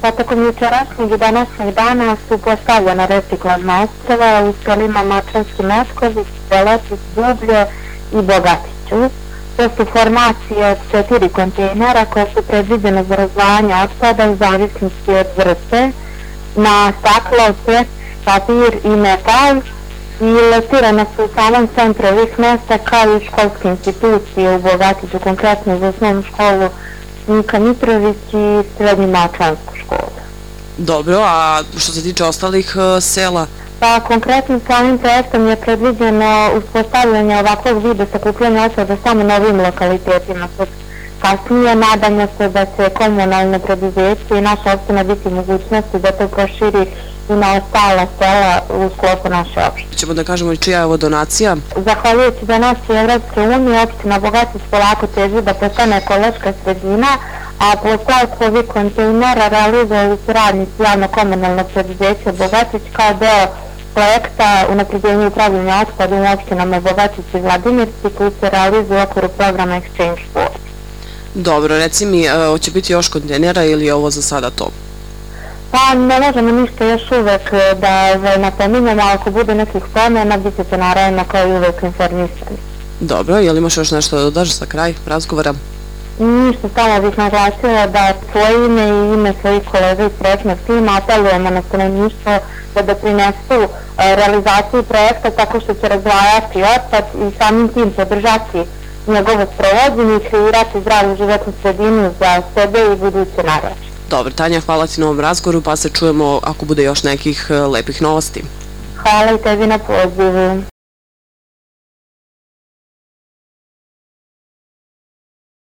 Pa tokom jučerašnjeg i današnjeg dana su postavljena reciklažna ostrva u selima Mačvanski Mešković, Belečić, Dublje i Bogatiću. To su formacije od 4 kontejnera koje su predviđene za razdvajanje otpada u zavisnosti od vrste na staklo, plast, papir i metal i locirane su u samom centru ovih mesta kao i školske institucije u Bogatiću, konkretno za osnovnu školu Nika Mitrović i srednju Mačvansku školu. Dobro, a što se tiče ostalih sela? Pa konkretno sa ovim projektom je predviđeno uspostavljanje ovakvog vida sakupljanja otpada samo na ovim lokalitetima. Kasnije nadamo se da će komunalne preduzeće i naša opština biti mogućnosti da to proširi i na ostala sela u sklopu naše opštine. Ćemo da kažemo i čija je ovo donacija? Zahvaljujući donaciji Evropske unije, opština Bogatić polako teži da postane ekološka sredina, a postavku ovih kontejnera realizuju radnici javno-komunalnog preduzeća Bogatić kao deo projekta unapređenja upravljanja otpadom u opštinama Bogatić i Vladimirci koji se realizuje u okviru programa Exchange Force. Dobro, reci mi, hoće biti još kontejnera ili je ovo za sada to? Pa ne možemo ništa još uvek da napominjamo, ali ako bude nekih promjena, bit ćete naravno kao i uvek informisani. Dobro, je li imaš još nešto da dodaš za kraj razgovora? Ništa, samo bih naglasila da svoje ime i ime svojih kolega iz projektnog tima apelujemo na stanovništvo da doprinesu realizaciju projekta tako što će razdvajati otpad i samim tim podržati njegovo sprovođenje i kreirati zdravu životnu sredinu za sebe i buduće naraštaje. Dobro, Tanja, hvala ti na ovom razgovoru, pa se čujemo ako bude još nekih lepih novosti. Hvala i tebi na pozivu.